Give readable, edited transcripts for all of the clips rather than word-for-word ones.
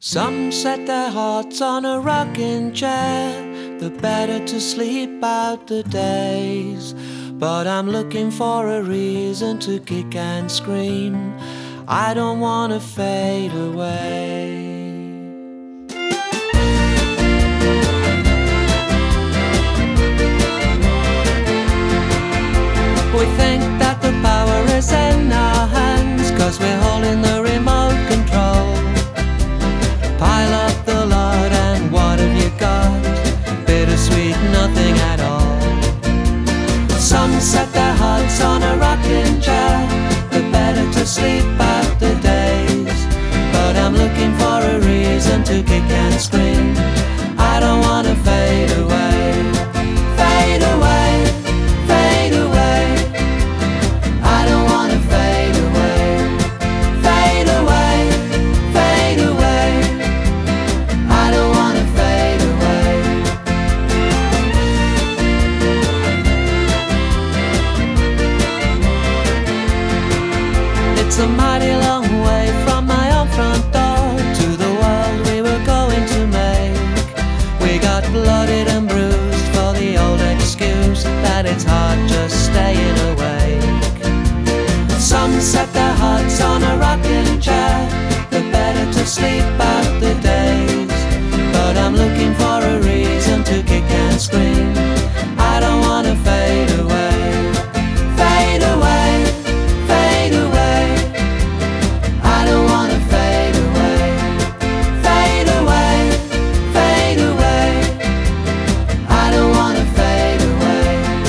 Some set their hearts on a rocking chair, the better to sleep out the days. But I'm looking for a reason to kick and scream. I don't wanna fade away. We think that the power is in our hands, 'cause we're holding the remote control. Pile up the lot and what have you got? Bittersweet, nothing at all. Some set their hearts on a rocking chair, the better to sleep out the days. But I'm looking for a reason to kick and scream. I don't wanna fade away. Fade away, fade away. I don't wanna fade away. Fade away, fade away. I don't wanna fade away. It's a mighty long way from my own front door to the world we were going to make. We got blooded and bruised for the old excuse that it's hard just staying awake. Some set their hearts on a rocking chair, the better to sleep out the days. But I'm looking for a reason to kick and scream. I don't wanna fade away. Fade away, fade away. I don't wanna fade away. Fade away, fade away. I don't wanna fade away.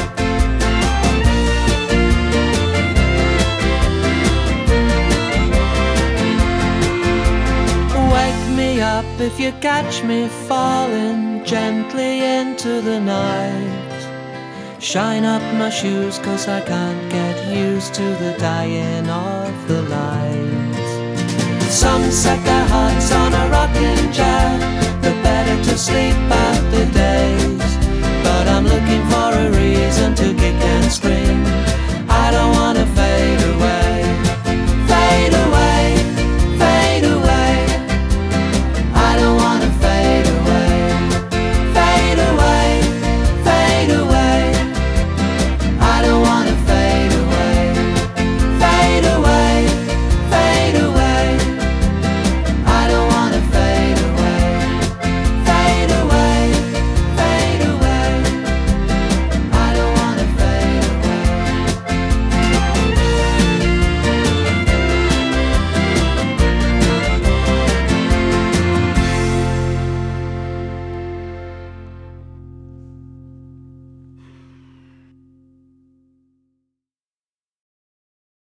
Wake me up if you catch me falling gently into the night. Shine up my shoes, 'cause I can't get used to the dying of the light. Some set their hearts on a rocking chair, the better to sleep out the days.